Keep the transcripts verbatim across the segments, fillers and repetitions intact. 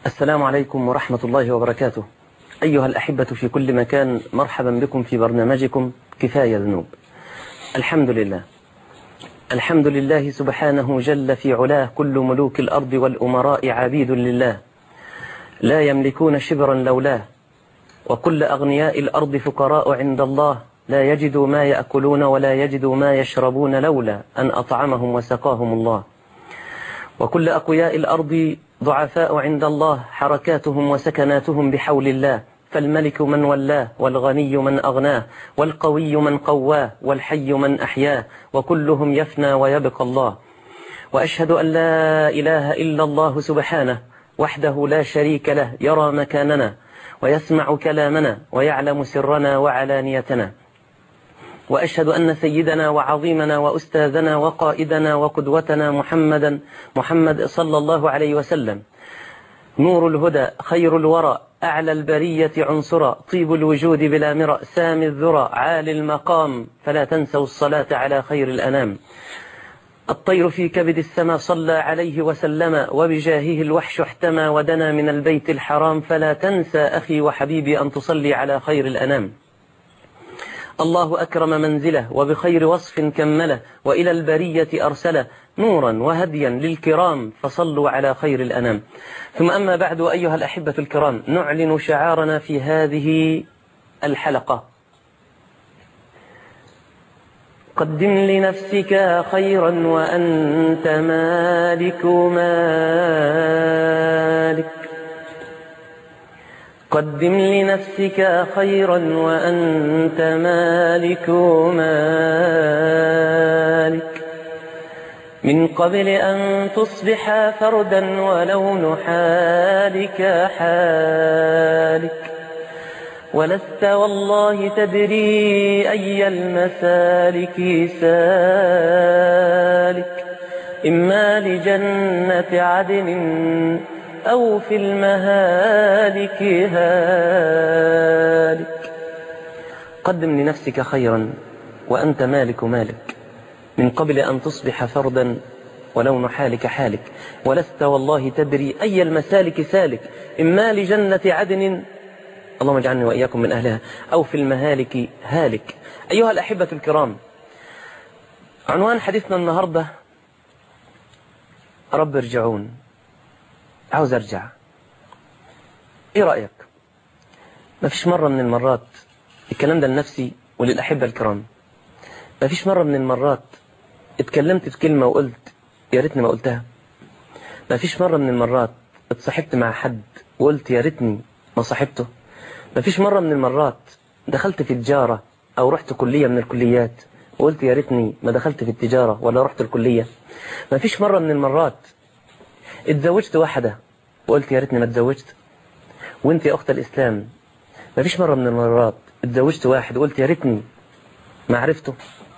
السلام عليكم ورحمة الله وبركاته. أيها الأحبة في كل مكان، مرحبا بكم في برنامجكم كفاية ذنوب. الحمد لله الحمد لله سبحانه جل في علاه، كل ملوك الأرض والأمراء عبيد لله، لا يملكون شبرا لولاه، وكل أغنياء الأرض فقراء عند الله، لا يجدوا ما يأكلون ولا يجدوا ما يشربون لولا أن أطعمهم وسقاهم الله. وكل أقوياء الأرض ضعفاء عند الله، حركاتهم وسكناتهم بحول الله، فالملك من ولاه، والغني من أغناه، والقوي من قواه، والحي من أحياه، وكلهم يفنى ويبقى الله. وأشهد أن لا إله إلا الله سبحانه وحده لا شريك له، يرى مكاننا ويسمع كلامنا ويعلم سرنا وعلانيتنا. وأشهد أن سيدنا وعظيمنا وأستاذنا وقائدنا وقدوتنا محمدا محمد صلى الله عليه وسلم نور الهدى، خير الورى، أعلى البرية عنصرا، طيب الوجود بلا مرأ، سامي الذرى، عالي المقام، فلا تنسوا الصلاة على خير الأنام. الطير في كبد السماء صلى عليه وسلم، وبجاهه الوحش احتمى ودنا من البيت الحرام، فلا تنسى أخي وحبيبي أن تصلي على خير الأنام. الله أكرم منزله وبخير وصف كمله، وإلى البرية أرسله نورا وهديا للكرام، فصلوا على خير الأنام. ثم أما بعد، أيها الأحبة الكرام، نعلن شعارنا في هذه الحلقة: قدم لنفسك خيرا وأنت مالك مالك. قدم لنفسك خيرا وأنت مالك مالك، من قبل أن تصبح فردا ولون حالك حالك، ولست والله تدري أي المسالك سالك، إما لجنة عدن أو في المهالك هالك. قدم لنفسك خيرا وأنت مالك مالك، من قبل أن تصبح فردا ولون حالك حالك، ولست والله تدري أي المسالك سالك، إما لجنة عدن، اللهم اجعلني وإياكم من أهلها، أو في المهالك هالك. أيها الأحبة الكرام، عنوان حديثنا النهاردة: رب ارجعون. عاوز أرجع. إيه رأيك؟ ما فيش مرة من المرات، الكلام ده لنفسي وللأحبة الكرام، ما فيش مرة من المرات اتكلمت في كلمة وقلت يا ريتني ما قلتها؟ ما فيش مرة من المرات اتصاحبت مع حد وقلت يا ريتني ما صاحبته؟ ما فيش مرة من المرات دخلت في تجارة أو رحت كلية من الكليات وقلت يا ريتني ما دخلت في التجارة ولا رحت الكلية؟ ما فيش مرة من المرات اتزوجت واحدة وقلت يا ريتني ما اتزوجت؟ وانت يا أخت الإسلام، ما فيش مرة من المرات اتزوجت واحد وقلت يا ريتني ما عرفته؟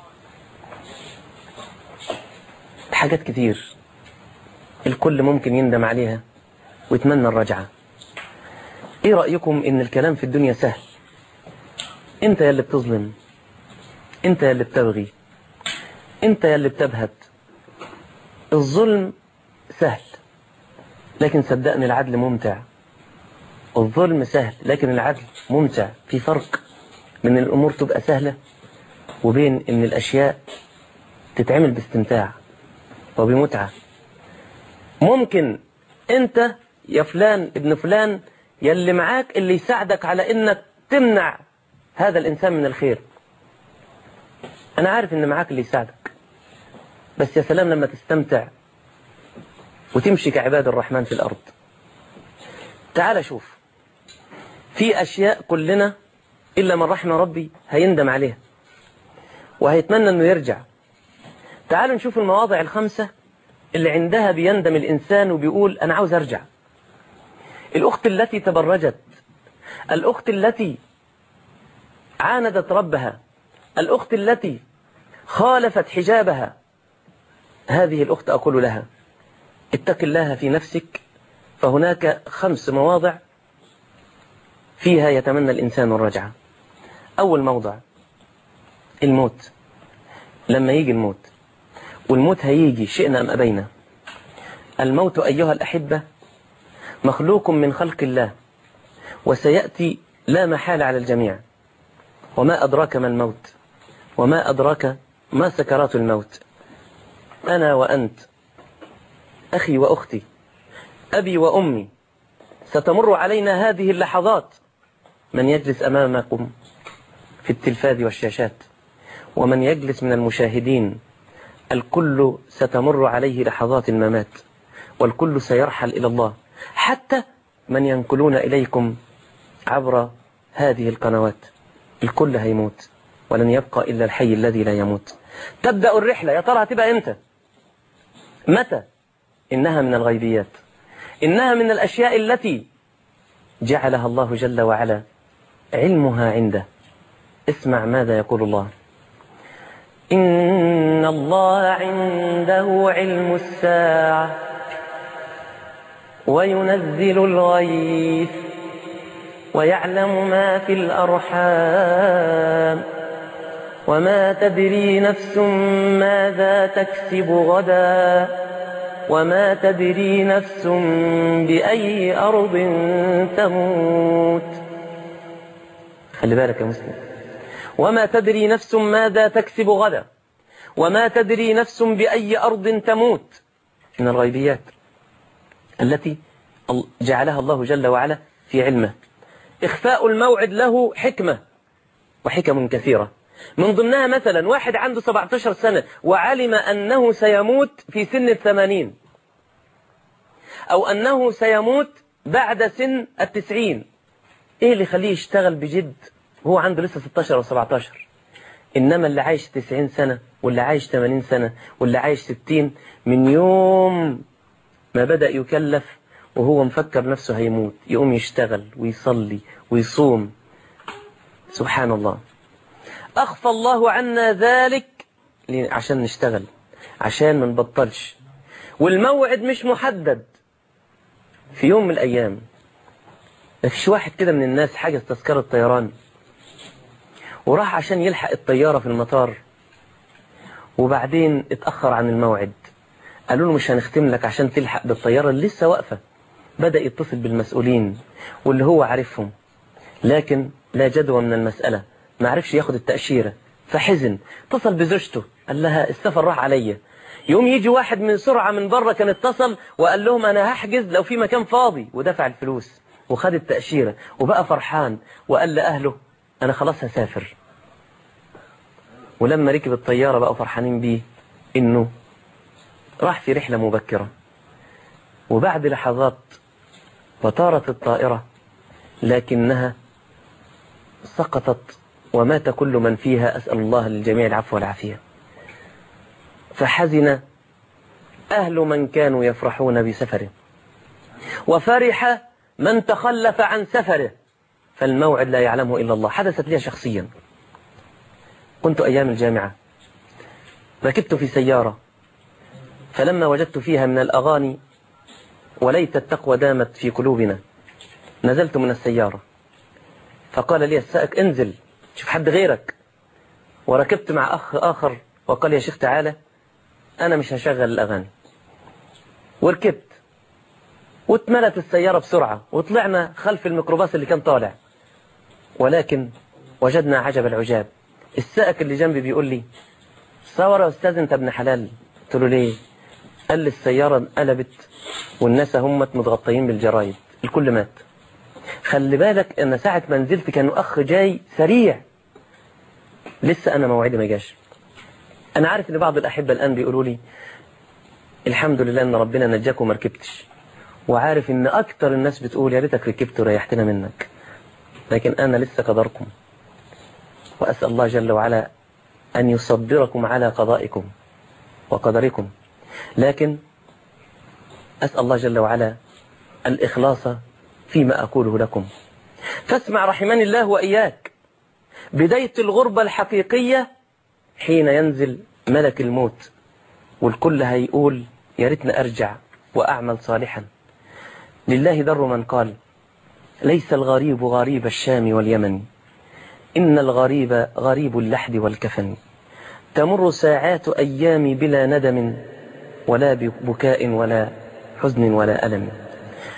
حاجات كتير الكل ممكن يندم عليها ويتمنى الرجعة. ايه رأيكم ان الكلام في الدنيا سهل؟ انت يا اللي بتظلم، انت يا اللي بتبغي، انت يا اللي بتبهت. الظلم سهل، لكن صدقني العدل ممتع. الظلم سهل لكن العدل ممتع. في فرق من الأمور تبقى سهلة وبين ان الأشياء تتعمل باستمتاع وبمتعة. ممكن انت يا فلان ابن فلان يلي معاك اللي يساعدك على انك تمنع هذا الانسان من الخير. انا عارف ان معاك اللي يساعدك، بس يا سلام لما تستمتع وتمشي كعباد الرحمن في الارض. تعال شوف، في اشياء كلنا الا من رحم ربي هيندم عليها وهيتمنى انه يرجع. تعالوا نشوف المواضع الخمسة اللي عندها بيندم الانسان وبيقول انا عاوز ارجع. الأخت التي تبرجت، الأخت التي عاندت ربها، الأخت التي خالفت حجابها، هذه الأخت أقول لها اتق الله في نفسك، فهناك خمس مواضع فيها يتمنى الإنسان الرجعة. أول موضع الموت. لما يجي الموت، والموت هيجي شئنا أم أبينا. الموت أيها الأحبة مخلوق من خلق الله، وسيأتي لا محال على الجميع. وما أدراك ما الموت، وما أدراك ما سكرات الموت. أنا وأنت، أخي وأختي، أبي وأمي، ستمر علينا هذه اللحظات. من يجلس أمامكم في التلفاز والشاشات، ومن يجلس من المشاهدين، الكل ستمر عليه لحظات الممات، والكل سيرحل إلى الله، حتى من ينقلون إليكم عبر هذه القنوات. الكل هيموت، ولن يبقى إلا الحي الذي لا يموت. تبدأ الرحلة، يا ترى هتبقى إمتى؟ متى؟ إنها من الغيبيات، إنها من الأشياء التي جعلها الله جل وعلا علمها عنده. اسمع ماذا يقول الله: إن الله عنده علم الساعة وينزل الغيث ويعلم ما في الأرحام وما تدري نفس ماذا تكسب غدا وما تدري نفس بأي أرض تموت. خلي بالك يا مسلم، وما تدري نفس ماذا تكسب غدا وما تدري نفس بأي أرض تموت، من الغيبيات التي جعلها الله جل وعلا في علمه. إخفاء الموعد له حكمة وحكم كثيرة، من ضمنها مثلا واحد عنده سبعة عشر سنة وعلم أنه سيموت في سن الثمانين، أو أنه سيموت بعد سن التسعين. إيه اللي يخليه يشتغل بجد وهو عنده لسه ستة عشر أو سبعة عشر؟ إنما اللي عايش تسعين سنة واللي عايش ثمانين سنة واللي عايش ستين، من يوم ما بدأ يكلف وهو مفكر نفسه هيموت يقوم يشتغل ويصلي ويصوم. سبحان الله. أخفى الله عنا ذلك عشان نشتغل، عشان ما نبطلش. والموعد مش محدد. في يوم من الأيام مفيش واحد كده من الناس حجز تذكرة طيران وراح عشان يلحق الطيارة في المطار، وبعدين اتأخر عن الموعد. قالوا له مش هنختم لك عشان تلحق بالطيارة اللي لسه واقفة. بدأ يتصل بالمسؤولين واللي هو عارفهم، لكن لا جدوى من المسألة، ما عرفش ياخد التأشيرة فحزن. اتصل بزوجته قال لها السفر راح عليا. يوم يجي واحد من سرعة من بره كان اتصل وقال لهم أنا هحجز لو في مكان فاضي، ودفع الفلوس وخد التأشيرة وبقى فرحان، وقال لأهله أنا خلاص هسافر. ولما ركب الطيارة بقوا فرحانين بيه إنه راح في رحلة مبكرة. وبعد لحظات وطارت الطائرة لكنها سقطت ومات كل من فيها، أسأل الله للجميع العفو والعافية. فحزن أهل من كانوا يفرحون بسفره، وفرح من تخلف عن سفره، فالموعد لا يعلمه إلا الله. حدثت لي شخصيا، كنت أيام الجامعة ركبت في سيارة، فلما وجدت فيها من الأغاني وليت التقوى دامت في قلوبنا، نزلت من السيارة فقال لي السائق انزل شوف حد غيرك، وركبت مع أخ آخر وقال يا شيخ تعالى أنا مش هشغل الأغاني. وركبت واتملت السيارة بسرعة وطلعنا خلف الميكروباص اللي كان طالع، ولكن وجدنا عجب العجاب. السائق اللي جنبي بيقول لي صور يا أستاذ أنت ابن حلال. قلت له ليه؟ قال لي السيارة انقلبت والناس هم متغطيين بالجرايد، الكل مات. خلي بالك ان ساعة ما نزلت كان اخ جاي سريع، لسه انا موعدي ما جاش. انا عارف ان بعض الاحبة الان بيقولوا لي الحمد لله ان ربنا نجاك وما ركبتش، وعارف ان اكتر الناس بتقول يا ريتك ركبت وريحتنا منك، لكن انا لسه قدركم، واسال الله جل وعلا ان يصبركم على قضائكم وقدركم. لكن أسأل الله جل وعلا الإخلاص فيما أقوله لكم. فاسمع رحمني الله وإياك، بداية الغربة الحقيقية حين ينزل ملك الموت والكل هيقول يا ريتني أرجع وأعمل صالحا. لله در من قال ليس الغريب غريب الشام واليمن، إن الغريب غريب اللحد والكفن. تمر ساعات أيام بلا ندم ولا بكاء ولا حزن ولا ألم.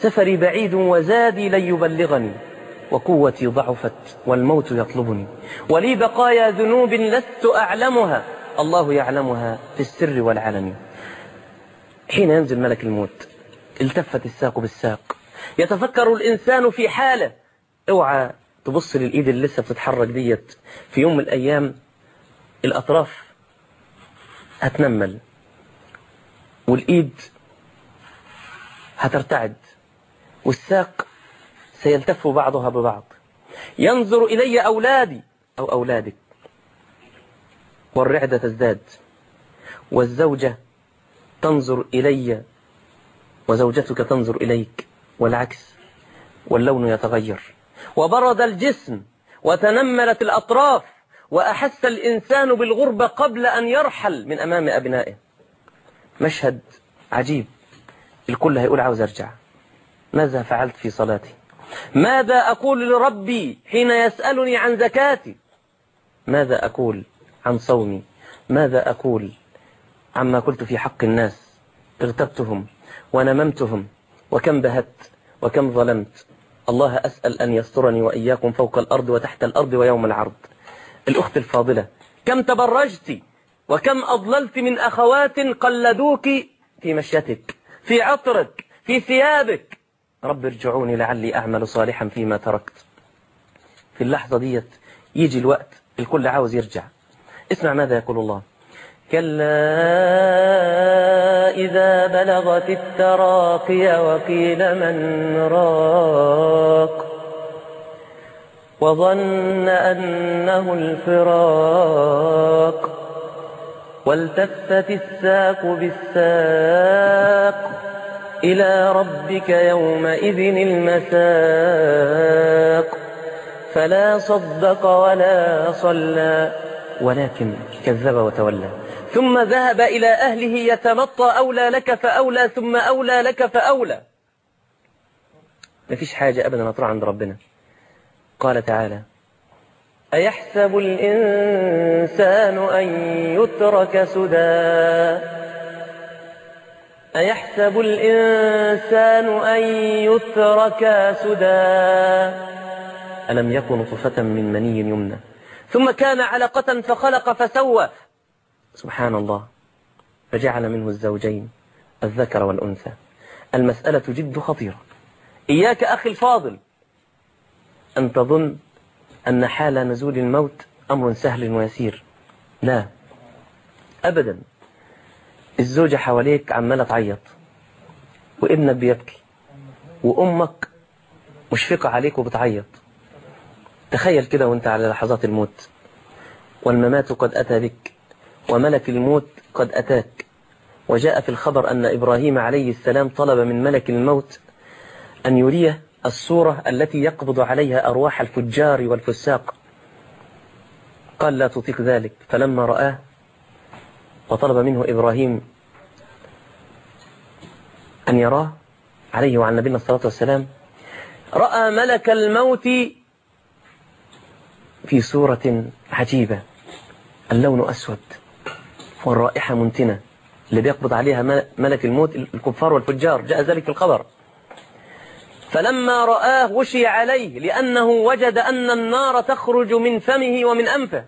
سفري بعيد وزادي لن يبلغني، وقوتي ضعفت والموت يطلبني، ولي بقايا ذنوب لست أعلمها، الله يعلمها في السر والعلن. حين ينزل ملك الموت التفت الساق بالساق، يتفكر الإنسان في حاله. اوعى تبص للإيد اللي لسه بتتحرك ديت، في يوم من الأيام الأطراف هتنمل والإيد هترتعد والساق سيلتف بعضها ببعض. ينظر إلي أولادي أو أولادك والرعدة تزداد، والزوجة تنظر إلي وزوجتك تنظر إليك والعكس، واللون يتغير، وبرد الجسم وتنملت الأطراف، وأحس الإنسان بالغربة قبل أن يرحل من أمام أبنائه. مشهد عجيب، الكل هيقول عاوز أرجع. ماذا فعلت في صلاتي؟ ماذا أقول لربي حين يسألني عن زكاتي؟ ماذا أقول عن صومي؟ ماذا أقول عما قلت في حق الناس؟ اغتبتهم ونممتهم، وكم بهت وكم ظلمت. الله أسأل أن يسترني وإياكم فوق الأرض وتحت الأرض ويوم العرض. الأخت الفاضلة، كم تبرجت وكم أضللت من أخوات قلدوك في مشيتك، في عطرك، في ثيابك. رب ارجعوني لعلي أعمل صالحا فيما تركت. في اللحظة ديت يجي الوقت الكل عاوز يرجع. اسمع ماذا يقول الله: كلا إذا بلغت التراقي وقيل من راق وظن أنه الفراق والتفت الساق بالساق إلى ربك يومئذ المساق فلا صدق ولا صلى ولكن كذب وتولى ثم ذهب إلى أهله يتمطى. أولى لك فأولى ثم أولى لك فأولى. ما فيش حاجة أبدا هتروح عند ربنا. قال تعالى: أيحسب الإنسان أن يترك سدى أيحسب الإنسان أن يترك سدى ألم يكن نطفة من مني يمنى ثم كان علقة فخلق فسوى. سبحان الله. فجعل منه الزوجين الذكر والأنثى. المسألة جد خطيرة. إياك أخي الفاضل أن تظن أن حال نزول الموت أمر سهل ويسير. لا أبدا. الزوجة حواليك عمالة تعيط، وابنك بيبكي، وأمك مشفقة عليك وبتعيط. تخيل كده وانت على لحظات الموت، والممات قد أتى بك، وملك الموت قد أتاك. وجاء في الخبر أن إبراهيم عليه السلام طلب من ملك الموت أن يريه الصورة التي يقبض عليها أرواح الفجار والفساق. قال: لا تطيق ذلك. فلما رآه وطلب منه إبراهيم أن يراه عليه وعن نبينا الصلاة والسلام، رأى ملك الموت في صورة عجيبة، اللون أسود والرائحة منتنة. اللي بيقبض عليها ملك الموت الكفار والفجار، جاء ذلك في الخبر. فلما رآه وشي عليه، لأنه وجد أن النار تخرج من فمه ومن أنفه.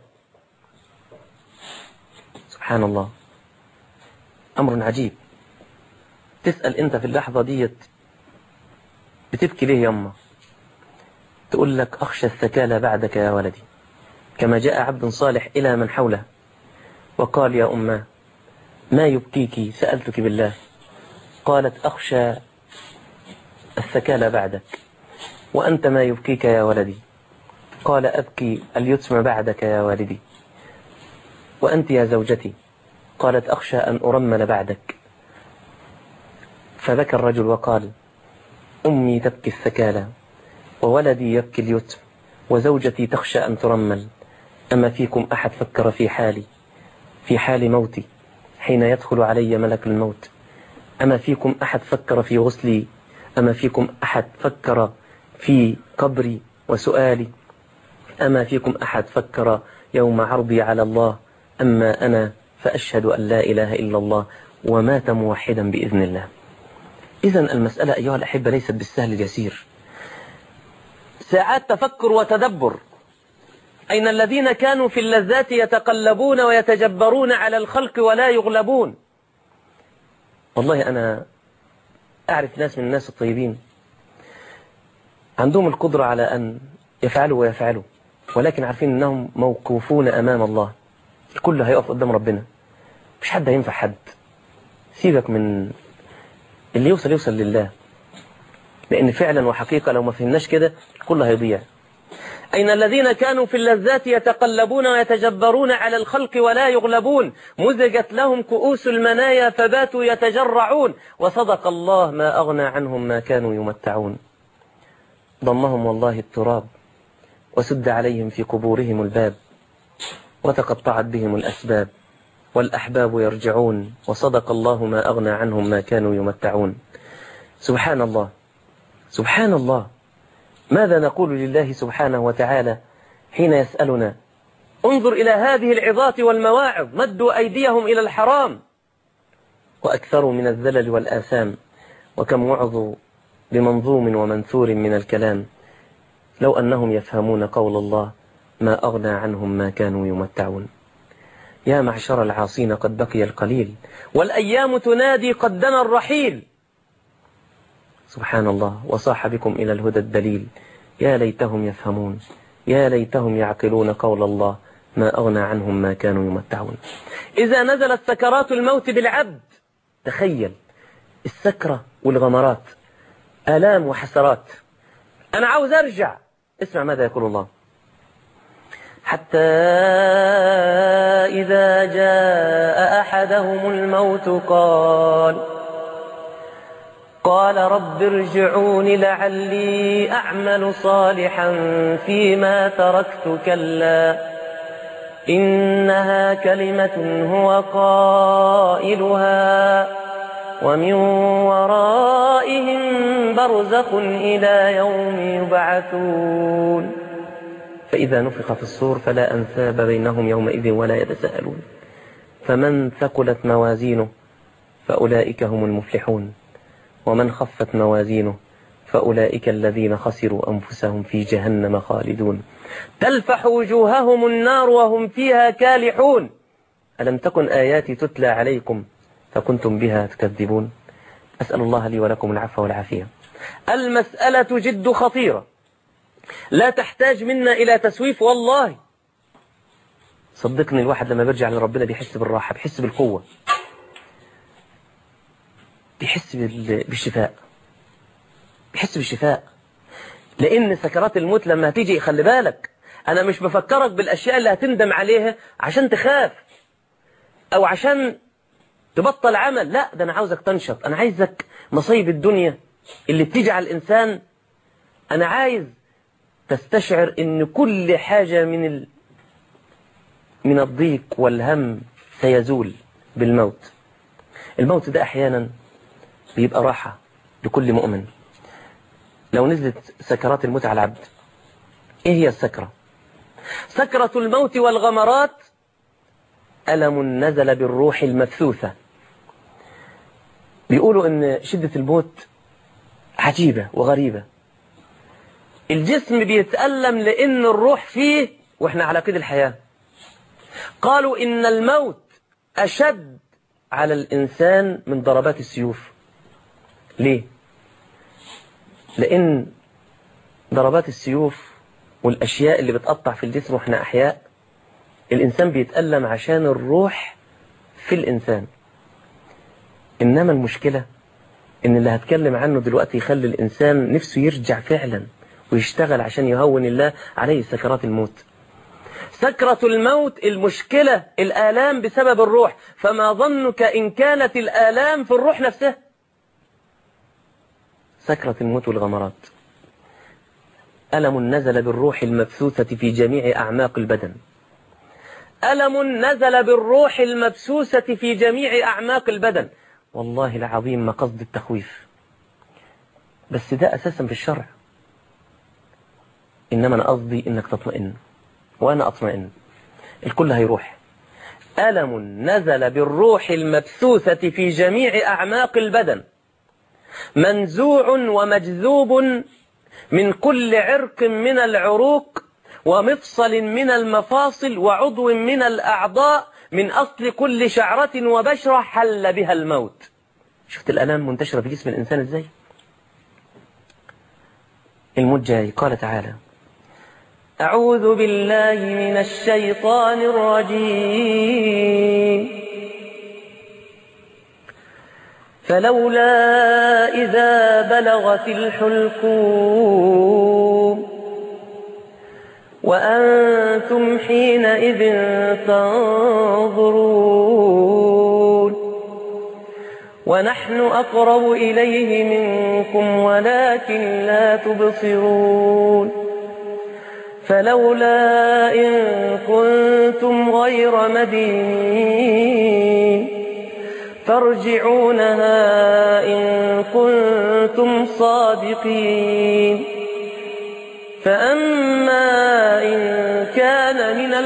سبحان الله، أمر عجيب. تسأل أنت في اللحظة ديت بتبكي ليه يما؟ تقول لك: أخشى الثكالى بعدك يا ولدي. كما جاء عبد صالح إلى من حوله وقال: يا أمه ما يبكيك؟ سألتك بالله. قالت: أخشى الثكالى بعدك. وأنت ما يبكيك يا ولدي؟ قال: أبكي اليتم بعدك يا والدي. وأنت يا زوجتي؟ قالت: أخشى أن أرمل بعدك. فبكى الرجل وقال: أمي تبكي الثكالى، وولدي يبكي اليتم، وزوجتي تخشى أن ترمل. أما فيكم أحد فكر في حالي، في حال موتي حين يدخل علي ملك الموت؟ أما فيكم أحد فكر في غسلي؟ أما فيكم أحد فكر في قبري وسؤالي؟ أما فيكم أحد فكر يوم عرضي على الله؟ أما أنا فأشهد أن لا إله إلا الله، ومات موحدا بإذن الله. إذن المسألة أيها الأحبة ليست بالسهل اليسير. ساعات تفكر وتدبر. أين الذين كانوا في اللذات يتقلبون ويتجبرون على الخلق ولا يغلبون؟ والله أنا أعرف ناس من الناس الطيبين عندهم القدرة على أن يفعلوا ويفعلوا، ولكن عارفين أنهم موقوفون أمام الله، الكل هيقف قدام ربنا، مش حد هينفع حد. سيبك من اللي يوصل يوصل لله، لأن فعلا وحقيقة لو ما فهمناش كده الكل هيضيع. أين الذين كانوا في اللذات يتقلبون ويتجبرون على الخلق ولا يغلبون؟ مزجت لهم كؤوس المنايا فباتوا يتجرعون، وصدق الله ما أغنى عنهم ما كانوا يمتعون. ضمهم والله التراب وسد عليهم في قبورهم الباب، وتقطعت بهم الأسباب والأحباب يرجعون، وصدق الله ما أغنى عنهم ما كانوا يمتعون. سبحان الله سبحان الله. ماذا نقول لله سبحانه وتعالى حين يسألنا؟ انظر إلى هذه العظات والمواعظ، مدوا أيديهم إلى الحرام وأكثروا من الذلل والآثام، وكم وعظوا بمنظوم ومنثور من الكلام، لو أنهم يفهمون قول الله ما أغنى عنهم ما كانوا يمتعون. يا معشر العاصين قد بقي القليل، والأيام تنادي قد دنا الرحيل. سبحان الله. وصاح بكم إلى الهدى الدليل، يا ليتهم يفهمون، يا ليتهم يعقلون قول الله ما أغنى عنهم ما كانوا يمتعون. إذا نزلت سكرات الموت بالعبد، تخيل السكرة والغمرات، آلام وحسرات، أنا عاوز أرجع. اسمع ماذا يقول الله: حتى إذا جاء أحدهم الموت قال قال رب ارجعون لعلي أعمل صالحا فيما تركت كلا إنها كلمة هو قائلها ومن ورائهم برزخ إلى يوم يبعثون فإذا نفخ في الصور فلا أنساب بينهم يومئذ ولا يتساءلون فمن ثقلت موازينه فأولئك هم المفلحون ومن خفت موازينه فأولئك الذين خسروا أنفسهم في جهنم خالدون تلفح وجوههم النار وهم فيها كالحون ألم تكن آياتي تتلى عليكم فكنتم بها تكذبون. أسأل الله لي ولكم العفو والعافية. المسألة جد خطيرة، لا تحتاج منا إلى تسويف. والله صدقني، الواحد لما بيرجع لربنا بيحس بالراحة، بيحس بالقوة، بيحس بالشفاء، بيحس بالشفاء. لأن سكرات الموت لما هتيجي، خلي بالك، أنا مش بفكرك بالأشياء اللي هتندم عليها عشان تخاف أو عشان تبطل عمل، لا، ده أنا عاوزك تنشط. أنا عايزك مصايب الدنيا اللي بتيجي على الإنسان، أنا عايز تستشعر إن كل حاجة من ال... من الضيق والهم سيزول بالموت. الموت ده أحيانا بيبقى راحة لكل مؤمن. لو نزلت سكرات الموت على العبد، إيه هي السكرة؟ سكرة الموت والغمرات ألم نزل بالروح المبثوثة. بيقولوا إن شدة الموت عجيبة وغريبة. الجسم بيتألم لأن الروح فيه وإحنا على قيد الحياة. قالوا إن الموت أشد على الإنسان من ضربات السيوف. ليه؟ لأن ضربات السيوف والأشياء اللي بتقطع في الجسم وإحنا أحياء، الإنسان بيتألم عشان الروح في الإنسان. إنما المشكلة إن اللي هتكلم عنه دلوقتي يخلي الإنسان نفسه يرجع فعلا ويشتغل عشان يهون الله عليه سكرات الموت. سكرة الموت المشكلة الآلام بسبب الروح، فما ظنك إن كانت الآلام في الروح نفسها؟ سكرة الموت والغمرات ألم نزل بالروح المبثوثة في جميع أعماق البدن. ألم نزل بالروح المبثوثة في جميع أعماق البدن. والله العظيم ما قصد التخويف، بس ده أساسا في الشرع. إنما أنا قصدي إنك تطمئن وأنا أطمئن، الكل هيروح. ألم نزل بالروح المبثوثة في جميع أعماق البدن. منزوع ومجذوب من كل عرق من العروق ومفصل من المفاصل وعضو من الأعضاء، من أصل كل شعرة وبشرة حل بها الموت. شفت الآلام منتشرة في جسم الإنسان إزاي؟ الموت جاي. قال تعالى: أعوذ بالله من الشيطان الرجيم. فلولا إذا بلغت الحلقوم وأنتم حينئذ تنظرون ونحن أقرب إليه منكم ولكن لا تبصرون. فلولا إن كنتم غير مدينين ترجعونها إن كنتم صادقين. فأما إن كان من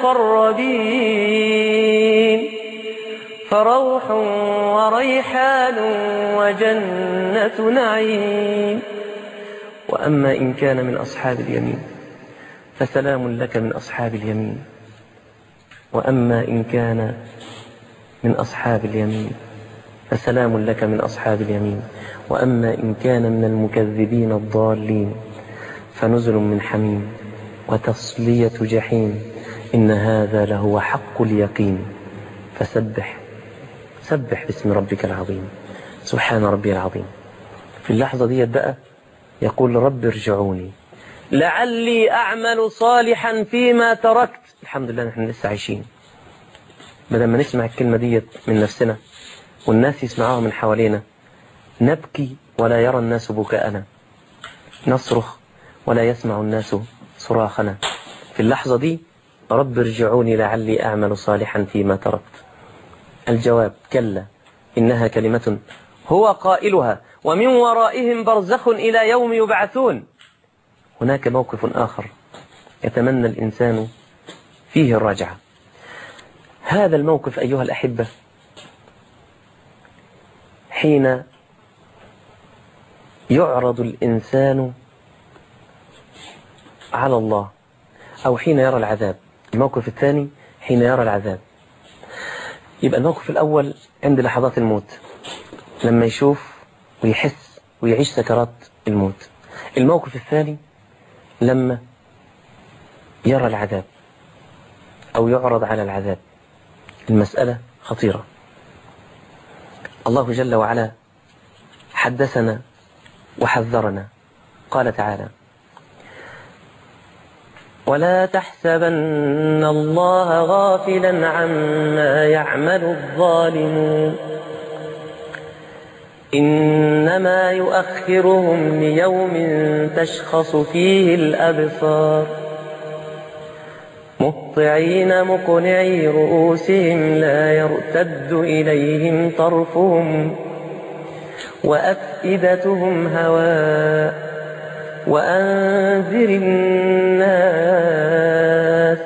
المقربين فروح وريحان وجنة نعيم. وأما إن كان من أصحاب اليمين فسلام لك من أصحاب اليمين. وأما إن كان من أصحاب اليمين فسلام لك من أصحاب اليمين. وأما إن كان من المكذبين الضالين فنزل من حميم وتصلية جحيم. إن هذا لهو حق اليقين. فسبح سبح باسم ربك العظيم. سبحان ربي العظيم. في اللحظة دي بقى يقول: رب ارجعوني لعلي أعمل صالحا فيما تركت. الحمد لله نحن لسه عايشين. بدل ما نسمع الكلمة دي من نفسنا والناس يسمعوها من حوالينا، نبكي ولا يرى الناس بكاءنا، نصرخ ولا يسمع الناس صراخنا. في اللحظة دي: رب ارجعوني لعلي أعمل صالحا فيما تركت. الجواب: كلا إنها كلمة هو قائلها ومن ورائهم برزخ إلى يوم يبعثون. هناك موقف آخر يتمنى الإنسان فيه الرجعة. هذا الموقف أيها الأحبة حين يعرض الإنسان على الله أو حين يرى العذاب. الموقف الثاني حين يرى العذاب. يبقى الموقف الأول عند لحظات الموت لما يشوف ويحس ويعيش سكرات الموت. الموقف الثاني لما يرى العذاب أو يعرض على العذاب. المسألة خطيرة. الله جل وعلا حدثنا وحذرنا. قال تعالى: ولا تحسبن الله غافلا عما يعمل الظالمون إنما يؤخرهم ليوم تشخص فيه الأبصار مهطعين مقنعي رؤوسهم لا يرتد إليهم طرفهم وأفئدتهم هواء. وأنذر الناس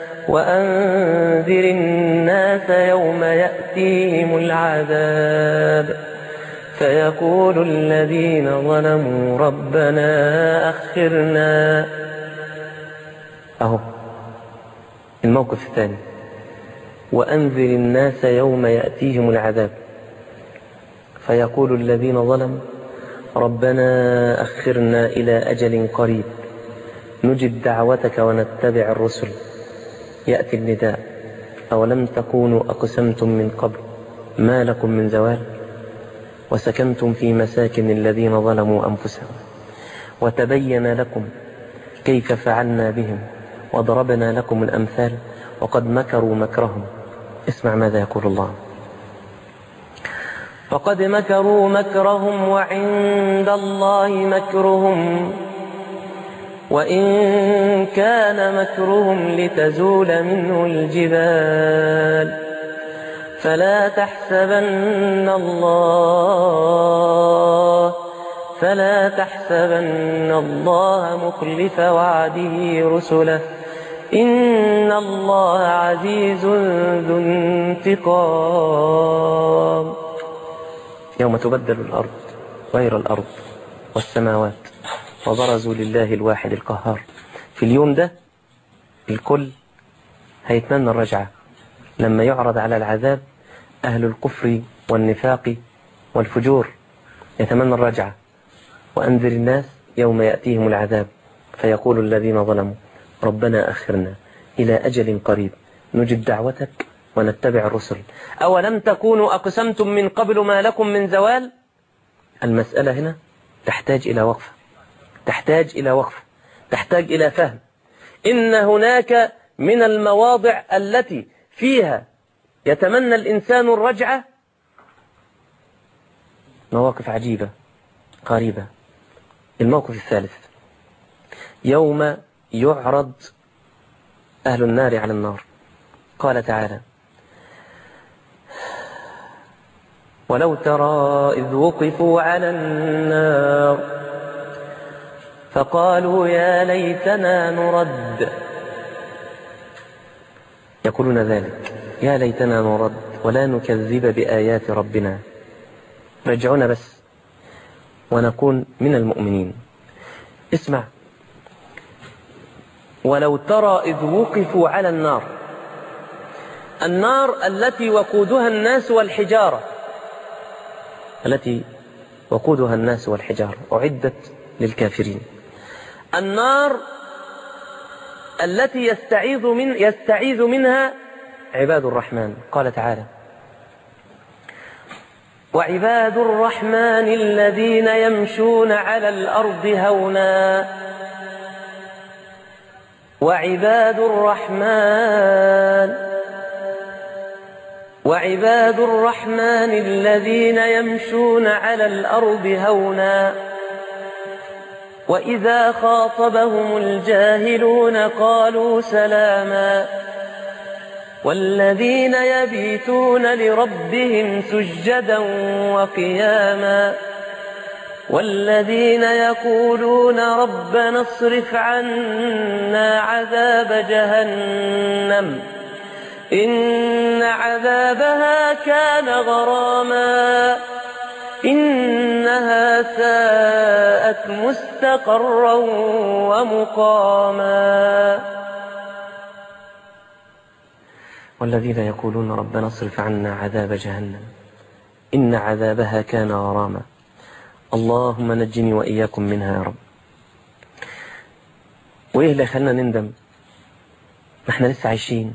وأنذر الناس يوم يأتيهم العذاب فيقول الذين ظلموا ربنا أخرنا. أهو الموقف الثاني: وأنذر الناس يوم يأتيهم العذاب فيقول الذين ظلموا ربنا أخرنا إلى أجل قريب نجب دعوتك ونتبع الرسل. يأتي النداء: أولم تكونوا أقسمتم من قبل ما لكم من زوال وسكنتم في مساكن الذين ظلموا أنفسهم وتبين لكم كيف فعلنا بهم وضربنا لكم الأمثال وقد مكروا مكرهم. اسمع ماذا يقول الله: فقد مكروا مكرهم وعند الله مكرهم وإن كان مكرهم لتزول منه الجبال فلا تحسبن الله فلا تحسبن الله مخلف وعده رسله إن الله عزيز ذو انتقام. يوم تبدل الأرض غير الأرض والسماوات وبرزوا لله الواحد القهار. في اليوم ده الكل هيتمنى الرجعة. لما يعرض على العذاب أهل الكفر والنفاق والفجور يتمنى الرجعة. وأنذر الناس يوم يأتيهم العذاب فيقول الذين ظلموا ربنا أخرنا إلى أجل قريب نجب دعوتك ونتبع الرسل أولم تكونوا أقسمتم من قبل ما لكم من زوال. المسألة هنا تحتاج إلى وقفة، تحتاج إلى وقفة، تحتاج إلى فهم. إن هناك من المواضع التي فيها يتمنى الإنسان الرجعة مواقف عجيبة غريبة. الموقف الثالث يوم يعرض أهل النار على النار. قال تعالى ولو ترى إذ وقفوا على النار فقالوا يا ليتنا نرد. يقولون ذلك يا ليتنا نرد ولا نكذب بآيات ربنا، رجعونا بس ونكون من المؤمنين. اسمع، ولو ترى إذ وقفوا على النار، النار التي وقودها الناس والحجارة، التي وقودها الناس والحجارة أعدت للكافرين. النار التي يستعيذ من يستعيذ منها عباد الرحمن. قال تعالى وعباد الرحمن الذين يمشون على الأرض هونا وعباد الرحمن وعباد الرحمن الذين يمشون على الأرض هونا وإذا خاطبهم الجاهلون قالوا سلاما والذين يبيتون لربهم سجدا وقياما والذين يقولون ربنا اصرف عنا عذاب جهنم إن عذابها كان غراما إنها ساءت مستقرا ومقاما والذين يقولون ربنا اصرف عنا عذاب جهنم إن عذابها كان غراما. اللهم نجني وإياكم منها يا رب. وإيه اللي خلنا نندم؟ ما احنا لسه عايشين.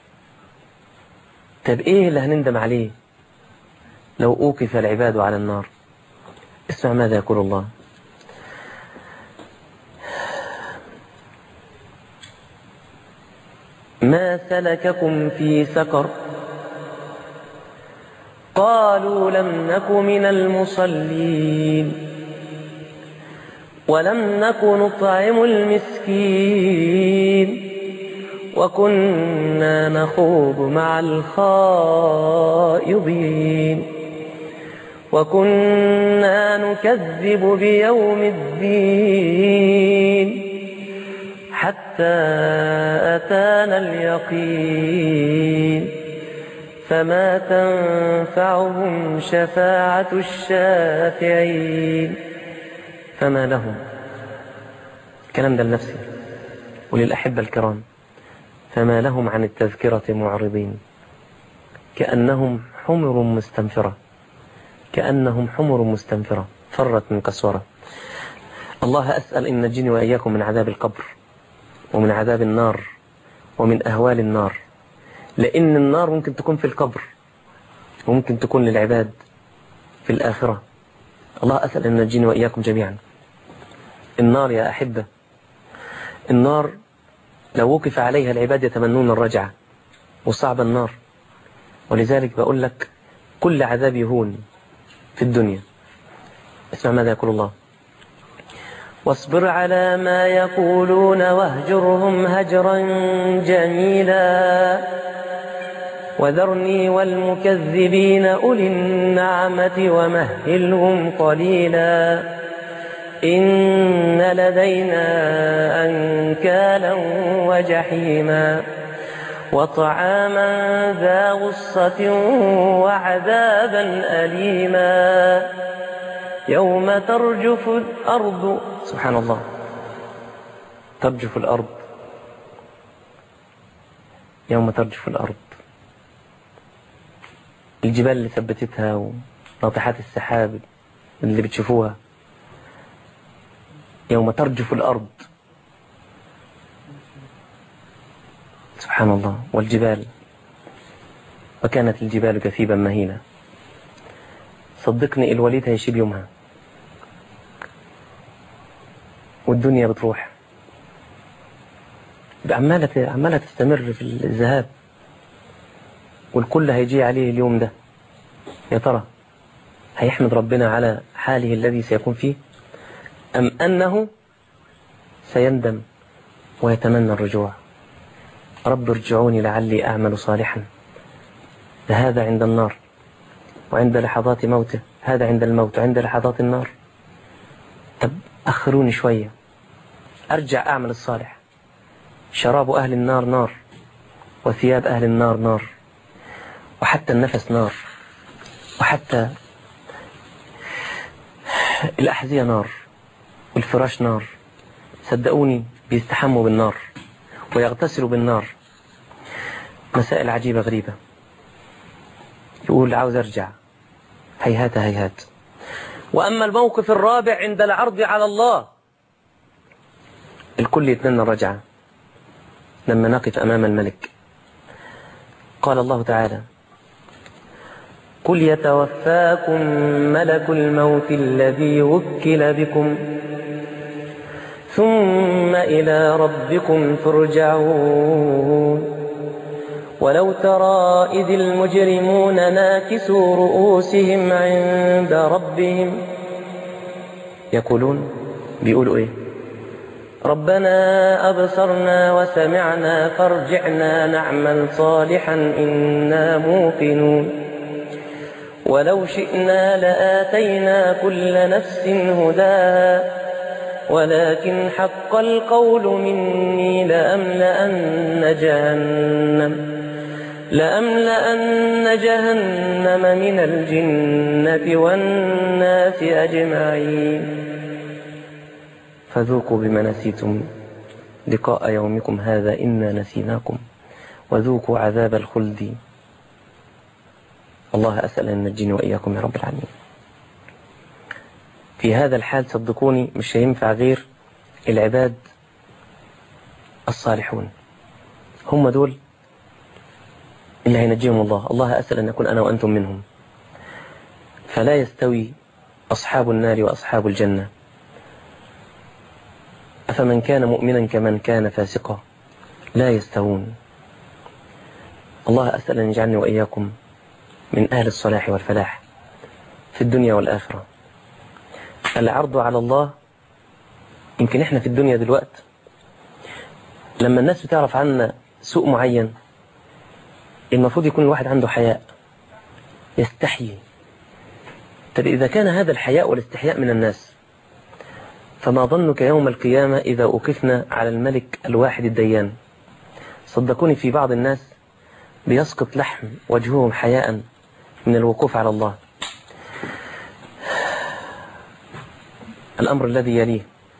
طب إيه اللي هنندم عليه لو أوقف العباد على النار؟ اسمع ماذا يقول الله. ما سلككم في سقر قالوا لم نك من المصلين ولم نك نطعم المسكين وكنا نخوض مع الخائضين وكنا نكذب بيوم الدين حتى أتانا اليقين فما تنفعهم شفاعة الشافعين. فما لهم، كلام ده لنفسي وللأحبة الكرام، فما لهم عن التذكرة معرضين كأنهم حمر مستنفرة كأنهم حمر مستنفرة فرت من قسورة. الله أسأل إن نجني وإياكم من عذاب القبر ومن عذاب النار ومن أهوال النار، لأن النار ممكن تكون في القبر وممكن تكون للعباد في الآخرة. الله أسأل أن نجيني وإياكم جميعا. النار يا أحبة، النار لو وقف عليها العباد يتمنون الرجعة، وصعب النار. ولذلك بقول لك كل عذاب يهون في الدنيا. اسمع ماذا يقول الله. واصبر على ما يقولون واهجرهم هجرا جميلا وذرني والمكذبين أولي النعمة ومهلهم قليلا إن لدينا أنكالا وجحيما وطعاما ذا غصة وعذابا أليما يوم ترجف الأرض، سبحان الله، ترجف الأرض، يوم ترجف الأرض، الجبال اللي ثبتتها وناطحات السحاب اللي بتشوفوها، يوم ترجف الأرض، سبحان الله، والجبال، وكانت الجبال كثيبا مهيلة. صدقني الوليد هيشيب يومها، والدنيا بتروح عمالة عمالة تستمر في الذهاب، والكل هيجي عليه اليوم ده. يا ترى هيحمد ربنا على حاله الذي سيكون فيه، أم أنه سيندم ويتمنى الرجوع؟ رب ارجعوني لعلي أعمل صالحا. هذا عند النار وعند لحظات موته، هذا عند الموت وعند لحظات النار. طب أخروني شوية أرجع أعمل الصالح. شراب أهل النار نار، وثياب أهل النار نار، وحتى النفس نار، وحتى الأحذية نار، والفراش نار. صدقوني بيستحموا بالنار ويغتسلوا بالنار. مسائل عجيبة غريبة. يقول عاوز أرجع، هيهات هيهات. وأما الموقف الرابع عند العرض على الله، الكل يتمنى الرجعة لما نقف أمام الملك. قال الله تعالى: قل يتوفاكم ملك الموت الذي وكل بكم ثم إلى ربكم ترجعون. ولو ترى إذ المجرمون ناكسوا رؤوسهم عند ربهم يقولون، بيقولوا إيه؟ ربنا أبصرنا وسمعنا فارجعنا نعمل صالحا إنا موقنون. ولو شئنا لآتينا كل نفس هداها ولكن حق القول مني لأملأن جهنم لأملأن جهنم من الجنة والناس أجمعين. فذوقوا بما نسيتم لقاء يومكم هذا إنا نسيناكم وذوقوا عذاب الخلد. الله أسأل أن ينجيني وإياكم يا رب العالمين. في هذا الحال صدقوني مش هينفع غير العباد الصالحون، هم دول اللي هينجيهم الله. الله أسأل أن يكون أنا وأنتم منهم. فلا يستوي أصحاب النار وأصحاب الجنة، أفمن كان مؤمنا كمن كان فاسقا لا يستوون. الله أسأل أن يجعلني وإياكم من أهل الصلاح والفلاح في الدنيا والآخرة. العرض على الله، يمكن إحنا في الدنيا دلوقت لما الناس بتعرف عنا سوء معين المفروض يكون الواحد عنده حياء، يستحيي. طب إذا كان هذا الحياء والاستحياء من الناس، فما ظنك يوم القيامة إذا أوقفنا على الملك الواحد الديان؟ صدقوني في بعض الناس بيسقط لحم وجههم حياء من الوقوف على الله. الأمر الذي يليه،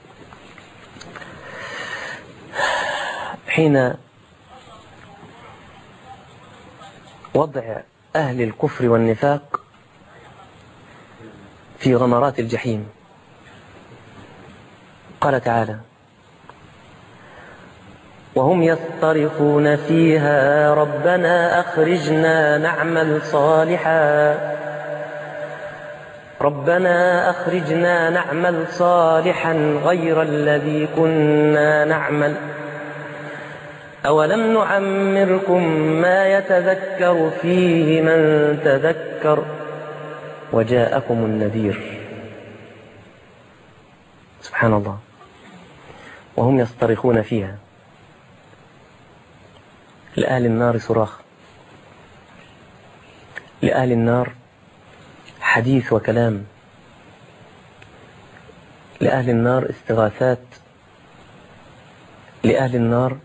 حين وضع أهل الكفر والنفاق في غمرات الجحيم، قال تعالى: وهم يصطرخون فيها ربنا أخرجنا نعمل صالحا ربنا أخرجنا نعمل صالحا غير الذي كنا نعمل أولم نعمركم ما يتذكر فيه من تذكر وجاءكم النذير. سبحان الله. وهم يصطرخون فيها. لأهل النار صراخ، لأهل النار حديث وكلام، لأهل النار استغاثات، لأهل النار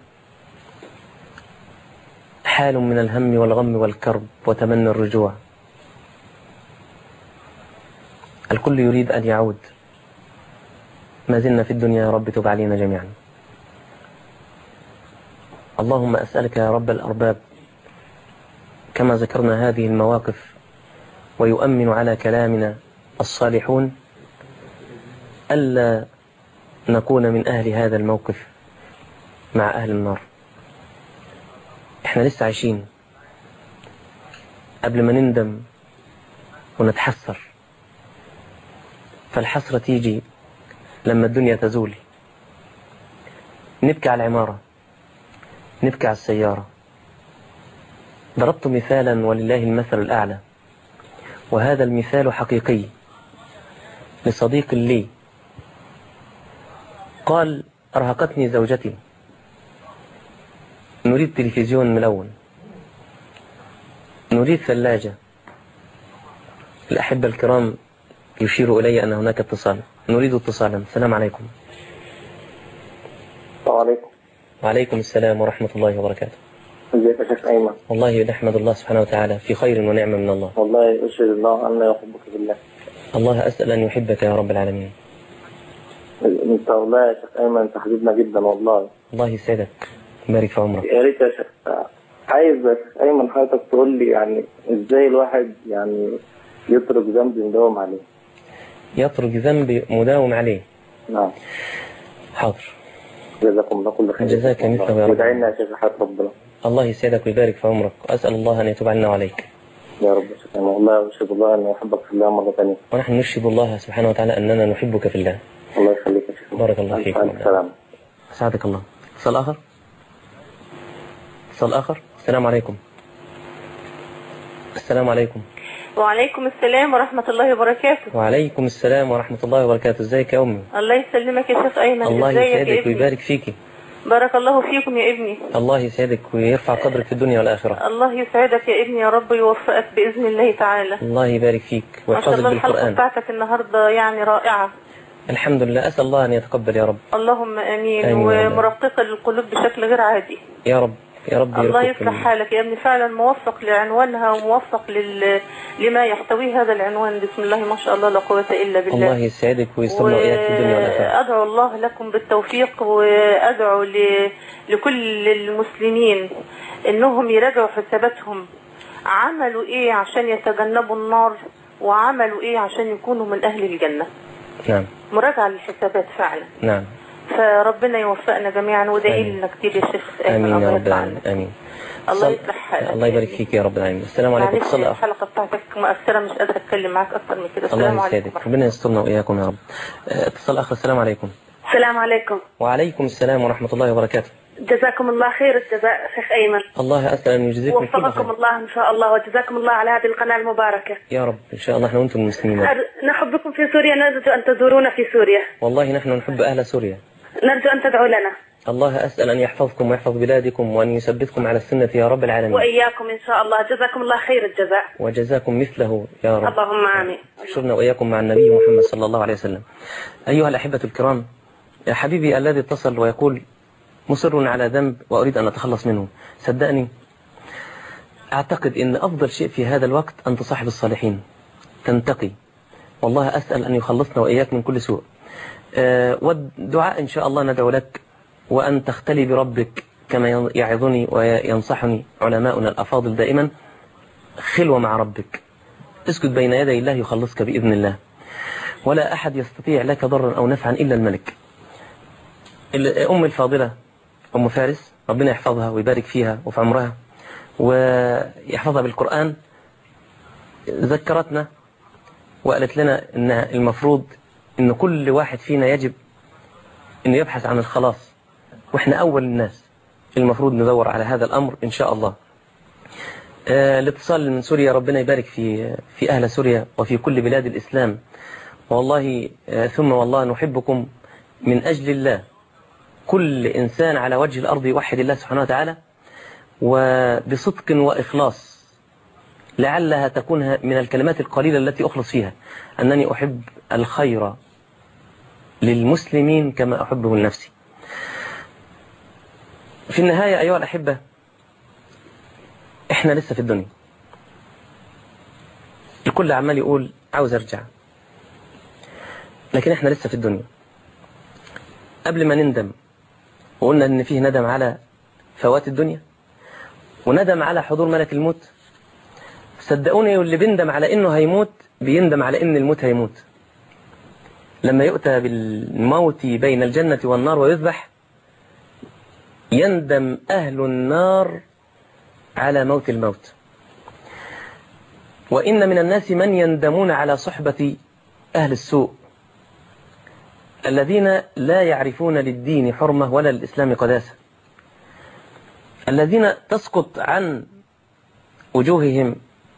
حال من الهم والغم والكرب وتمنى الرجوع. الكل يريد أن يعود. ما زلنا في الدنيا يا رب تب علينا جميعا. اللهم أسألك يا رب الأرباب كما ذكرنا هذه المواقف ويؤمن على كلامنا الصالحون ألا نكون من أهل هذا الموقف مع أهل النار. احنا لسه عايشين قبل ما نندم ونتحسر، فالحسرة تيجي لما الدنيا تزول. نبكي على العمارة، نبكي على السيارة. ضربت مثالا ولله المثل الأعلى، وهذا المثال حقيقي لصديق لي قال: أرهقتني زوجتي، نريد تلفزيون ملون، نريد ثلاجة. الأحبة الكرام يشير إلي أن هناك اتصال، نريد اتصالا. السلام عليكم. السلام عليكم. وعليكم السلام ورحمة الله وبركاته. ازيك يا شيخ أيمن؟ والله نحمد الله سبحانه وتعالى في خير ونعمة من الله. والله أشهد الله أن يحبك بالله. الله أسأل أن يحبك يا رب العالمين. أنت والله يا شيخ أيمن أنت حبيبنا جدا والله. الله يسعدك، بارك في عمرك. يا ريت يا شيخ، عايز يا شيخ أيمن حضرتك تقول لي يعني إزاي الواحد يعني يترك ذنب يداوم عليه. يترك ذنب مداوم عليه. نعم. حاضر. جزاكم الله كل خير. جزاك مثله يا رب. ودعينا يا شيخ حياة ربنا. الله يسعدك ويبارك في عمرك، وأسأل الله أن يتوب علينا وعليك. يا رب يا شيخ أيمن، والله أشهد الله أن يحبك في الله مرة ثانية. ونحن نشهد الله سبحانه وتعالى أننا نحبك في الله. الله يخليك يا شيخ. بارك الله فيك. السلام. سعدك الله. اتصال آخر. اتصال آخر. السلام عليكم. السلام عليكم. وعليكم السلام ورحمة الله وبركاته. وعليكم السلام ورحمة الله وبركاته. ازيك يا أمي؟ الله يسلمك يا شيخ أيمن. الله ازيك يا يسعدك ابني؟ ويبارك فيكي. بارك الله فيكم يا ابني. الله يسعدك ويرفع قدرك في الدنيا والآخرة. الله يسعدك يا ابني، يا رب يوفقك بإذن الله تعالى. الله يبارك فيك ما شاء ويحفظك الله الحلقة بالقرآن. بتاعتك النهاردة يعني رائعة. الحمد لله، أسأل الله أن يتقبل يا رب. اللهم آمين. آمين. ومرققة للقلوب بشكل غير عادي. يا رب يا رب. الله يرزقك يصلح حالك يا ابني، فعلا موفق لعنوانها وموفق لل... لما يحتويه هذا العنوان. بسم الله ما شاء الله لا قوة إلا بالله. الله يسعدك ويسترنا وإياك في الدنيا والآخرة. وأدعو الله لكم بالتوفيق، وأدعو ل... لكل المسلمين إنهم يراجعوا حساباتهم، عملوا إيه عشان يتجنبوا النار وعملوا إيه عشان يكونوا من أهل الجنة. نعم. مراجعة للحسابات فعلا. نعم. فربنا يوفقنا جميعا، وادعي لنا كتير يا شيخ. آمين يا رب العالمين. آمين. الله يصلح حالك. الله يبارك فيك يا رب العالمين. السلام عليكم. معلش الحلقة بتاعتك مؤثرة، مش قادرة اتكلم معاك اكتر من كده. السلام عليكم. الله يسعدك، ربنا يسترنا واياكم يا رب. اتصال اخر. السلام عليكم. السلام عليكم. وعليكم السلام ورحمة الله وبركاته. جزاكم الله خير الجزاء شيخ أيمن. الله أسأل أن يجزيكم كل خير. وفقكم الله إن شاء الله، وجزاكم الله على هذه القناة المباركة. يا رب إن شاء الله. احنا وأنتم المسلمين. نحبكم في سوريا، نرجو أن تزورونا في سوريا. والله نحن نحب أهل سوريا. نرجو أن تدعوا لنا. الله أسأل أن يحفظكم ويحفظ بلادكم وأن يثبتكم على السنة يا رب العالمين. وإياكم إن شاء الله. جزاكم الله خير الجزاء. وجزاكم مثله يا رب. اللهم آمين. احشرنا وإياكم مع النبي محمد صلى الله عليه وسلم. أيها الأحبة الكرام، يا حبيبي الذي اتصل ويقول مصر على ذنب وأريد أن أتخلص منه، صدقني أعتقد أن أفضل شيء في هذا الوقت أن تصاحب الصالحين، تنتقي. والله أسأل أن يخلصنا وإياك من كل سوء. أه والدعاء إن شاء الله ندعو لك، وأن تختلي بربك كما يعظني وينصحني علماؤنا الأفاضل دائما. خلوة مع ربك، اسكت بين يدي الله يخلصك بإذن الله، ولا أحد يستطيع لك ضرا أو نفعا إلا الملك. أم الفاضلة أم فارس ربنا يحفظها ويبارك فيها وفي عمرها ويحفظها بالقرآن، ذكرتنا وقالت لنا إن المفروض إن كل واحد فينا يجب إنه يبحث عن الخلاص، وإحنا أول الناس المفروض ندور على هذا الأمر إن شاء الله. آه الاتصال من سوريا، ربنا يبارك في في أهل سوريا وفي كل بلاد الإسلام. والله آه ثم والله نحبكم من أجل الله. كل إنسان على وجه الأرض يوحد الله سبحانه وتعالى وبصدق وإخلاص، لعلها تكون من الكلمات القليلة التي أخلص فيها أنني أحب الخير للمسلمين كما أحبه لنفسي. في النهاية أيها الأحبة، إحنا لسه في الدنيا، الكل عمال يقول عاوز أرجع، لكن احنا لسه في الدنيا. قبل ما نندم، وقلنا ان فيه ندم على فوات الدنيا وندم على حضور ملك الموت. صدقوني واللي بيندم على انه هيموت بيندم على ان الموت هيموت. لما يؤتى بالموت بين الجنة والنار ويذبح، يندم أهل النار على موت الموت. وإن من الناس من يندمون على صحبة أهل السوء الذين لا يعرفون للدين حرمة ولا للإسلام قداسة، الذين تسقط عن وجوههم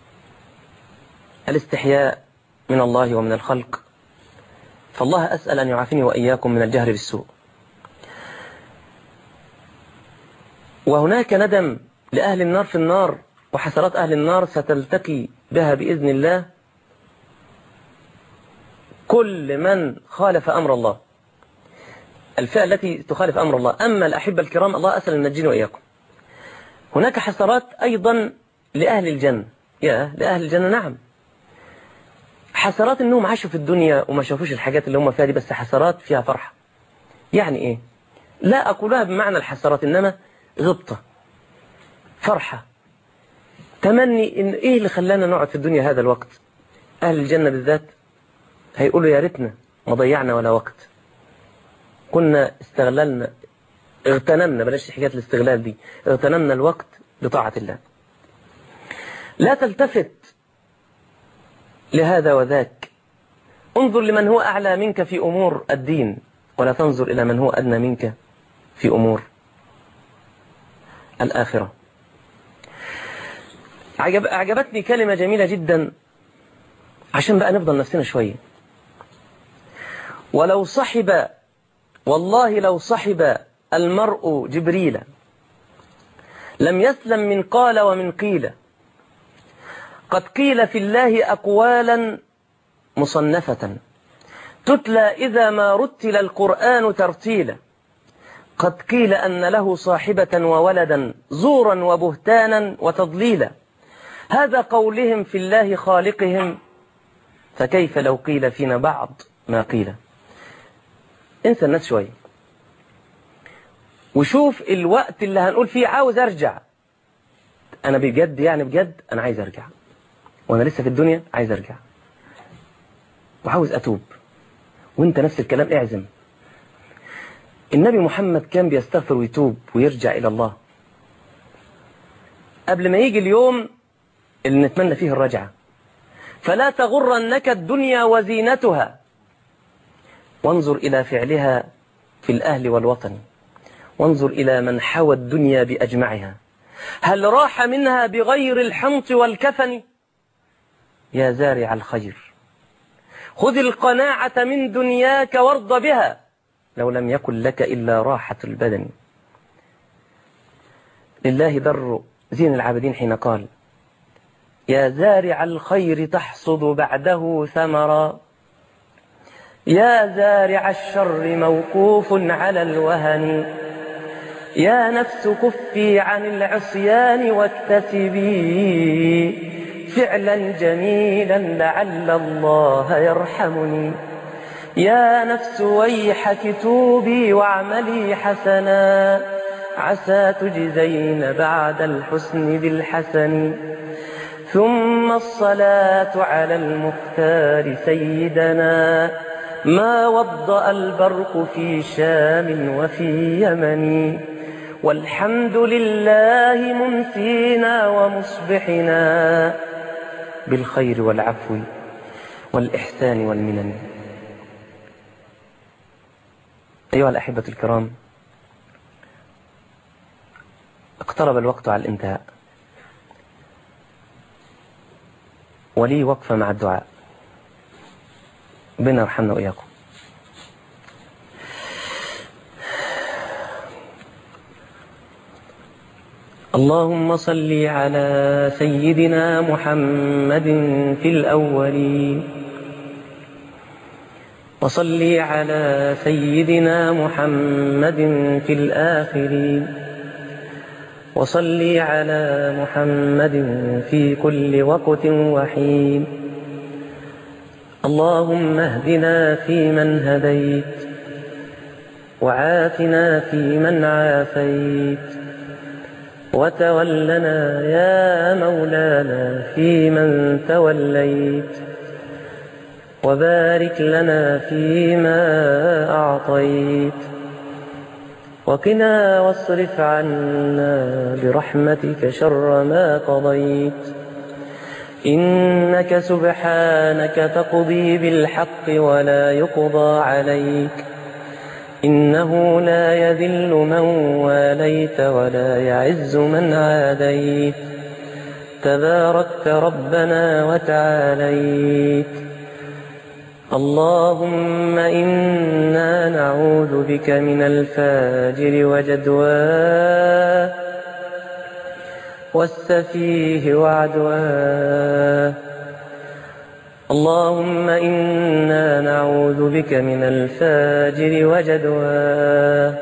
الاستحياء من الله ومن الخلق. فالله أسأل أن يعافيني وإياكم من الجهر بالسوء. وهناك ندم لأهل النار في النار، وحسرات أهل النار ستلتقي بها بإذن الله كل من خالف أمر الله، الفئة التي تخالف أمر الله. أما الأحبة الكرام، الله أسأل أن نجينا وإياكم. هناك حسرات أيضا لأهل الجنة. يا لأهل الجنة، نعم، حسرات انهم عاشوا في الدنيا وما شافوش الحاجات اللي هم فيها دي، بس حسرات فيها فرحة. يعني ايه؟ لا اقولها بمعنى الحسرات، انما غبطة، فرحة، تمني. ان ايه اللي خلانا نقعد في الدنيا هذا الوقت؟ اهل الجنة بالذات هيقولوا يا ريتنا ما ضيعنا ولا وقت، كنا استغللنا، اغتنمنا، بلاش حكاية الاستغلال دي، اغتنمنا الوقت بطاعة الله. لا تلتفت لهذا وذاك، انظر لمن هو أعلى منك في أمور الدين، ولا تنظر إلى من هو أدنى منك في أمور الآخرة. عجب أعجبتني كلمة جميلة جدا عشان بقى نفضل نفسنا شوية. ولو صحب، والله لو صحب المرء جبريل لم يسلم من قال ومن قيل. قد قيل في الله أقوالا مصنفة تتلى إذا ما رتل القرآن ترتيلا. قد قيل أن له صاحبة وولدا زورا وبهتانا وتضليلا. هذا قولهم في الله خالقهم، فكيف لو قيل فينا بعض ما قيل. انسى الناس شوية وشوف الوقت اللي هنقول فيه عاوز أرجع. أنا بجد، يعني بجد أنا عايز أرجع، وأنا لسه في الدنيا عايز أرجع وعاوز أتوب. وانت نفس الكلام، اعزم. النبي محمد كان بيستغفر ويتوب ويرجع إلى الله قبل ما يجي اليوم اللي نتمنى فيه الرجعة. فلا تغرنك الدنيا وزينتها، وانظر إلى فعلها في الأهل والوطن، وانظر إلى من حوى الدنيا بأجمعها، هل راح منها بغير الحنط والكفن؟ يا زارع الخير خذ القناعة من دنياك وارض بها، لو لم يكن لك إلا راحة البدن. لله در زين العابدين حين قال: يا زارع الخير تحصد بعده ثمرا، يا زارع الشر موقوف على الوهن، يا نفس كفي عن العصيان واكتسبي فعلا جميلا لعل الله يرحمني. يا نفس ويحك توبي واعملي حسنا، عسى تجزين بعد الحسن بالحسن. ثم الصلاة على المختار سيدنا، ما وضأ البرق في شام وفي يمن. والحمد لله ممسينا ومصبحنا بالخير والعفو والإحسان والمنن. أيها الأحبة الكرام، اقترب الوقت على الانتهاء، ولي وقفة مع الدعاء. ربنا يرحمنا وإياكم. اللهم صل على سيدنا محمد في الأولين، وصل على سيدنا محمد في الآخرين، وصل على محمد في كل وقت وحين. اللهم اهدنا فيمن هديت، وعافنا فيمن عافيت، وتولنا يا مولانا فيمن توليت، وبارك لنا فيما أعطيت، وقنا واصرف عنا برحمتك شر ما قضيت، إنك سبحانك تقضي بالحق ولا يقضى عليك، إنه لا يذل من واليت ولا يعز من عاديت، تباركت ربنا وتعاليت. اللهم إنا نعوذ بك من الفاجر وجدواه والسفيه وعدواه. اللهم إنا نعوذ بك من الفاجر وجدواه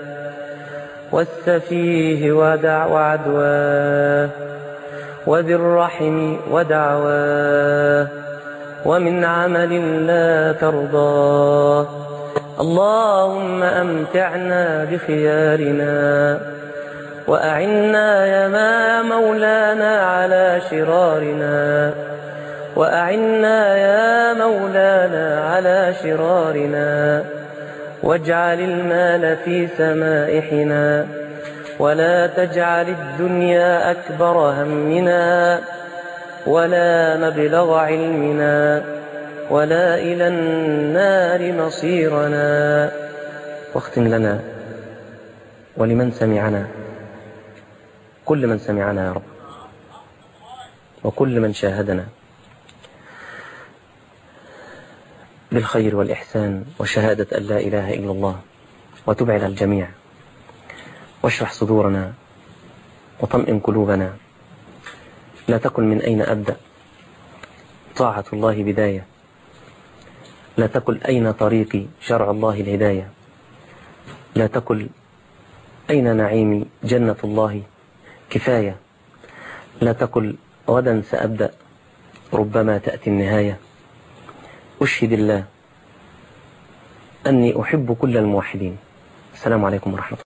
والسفيه وعدواه وذي الرحم ودعواه ومن عمل لا ترضاه. اللهم أمتعنا بخيارنا وأعنا يا مولانا على شرارنا، وأعنا يا مولانا على شرارنا، واجعل المال في سمائحنا، ولا تجعل الدنيا أكبر همنا ولا مبلغ علمنا ولا إلى النار مصيرنا. واختم لنا ولمن سمعنا، كل من سمعنا يا رب، وكل من شاهدنا، بالخير والإحسان وشهادة أن لا إله إلا الله، وتب على الجميع، واشرح صدورنا وطمئن قلوبنا. لا تقل من أين أبدأ، طاعة الله بداية. لا تقل أين طريقي، شرع الله الهداية. لا تقل أين نعيمي، جنة الله كفاية. لا تقل غدا سأبدأ، ربما تأتي النهاية. أشهد الله أني أحب كل الموحدين. السلام عليكم ورحمة الله.